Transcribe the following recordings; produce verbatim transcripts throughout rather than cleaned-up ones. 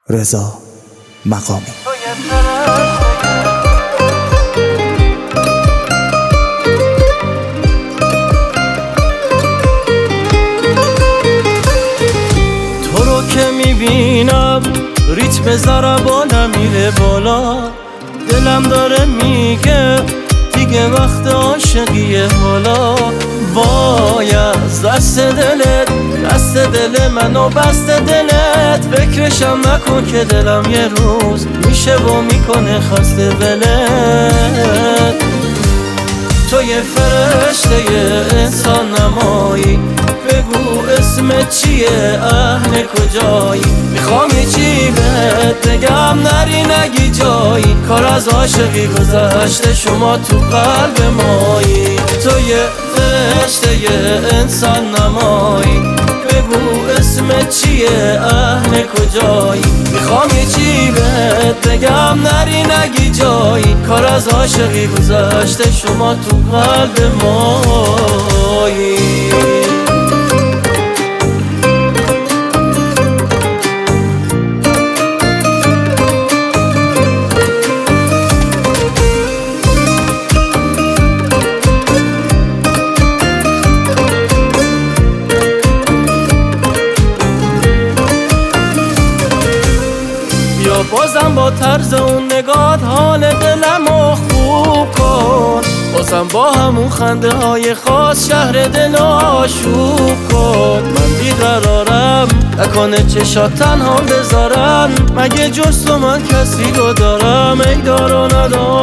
رضا مقامی. تو رو که میبینم ریتم ضربانم میره بالا، دلم داره میگه دیگه وقت عاشقیه حالا. وای از دست دلت، دست دل منو بست دلت، فکرشم نکن که دلم یه روز میشه و میکنه خسته ولت. تو یه فرشته انسان نمایی، بگو اسمت چیه، اهل کجایی، میخوام یه چی بهت بگم نری نگی جایی، کار از عاشقی گذشته شما تو قلب مایی. تو یه فرشته انسان نمایی، بگو اسمت چیه، اهل کجایی، میخوام یه چی بهت بگم نری نگی جایی، کار از عاشقی گذشته شما تو قلب مایی. بازم با طرز اون نگات حال دلمو خوب کن، بازم با همون خنده های خاص شهر دل آشوب کن. من بیقرارم نکنه چشات تنها بذارم، مگه جز تو من کسی رو دارم، ای دار و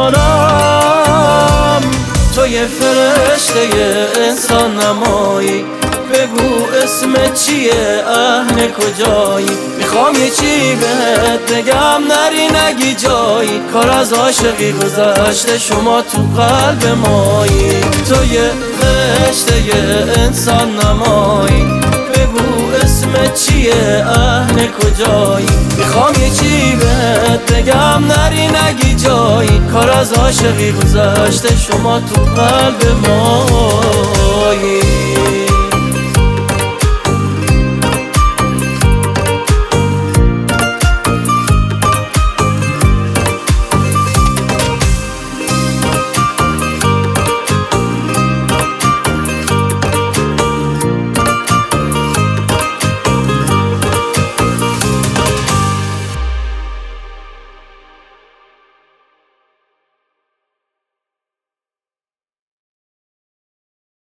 ندارم. تو یه فرشته انسان نمایی، بگو اسمت چیه، اهل کجایی، میخوام یه چی بهت بگم نری نگی جایی، کار از عاشقی گذشته شما تو قلب مایی. تو یه فرشته انسان نمایی، بگو اسمت چیه، اهل کجایی، میخوام یه چی بهت بگم نری نگی جایی، کار از عاشقی گذشته شما تو قلب مایی.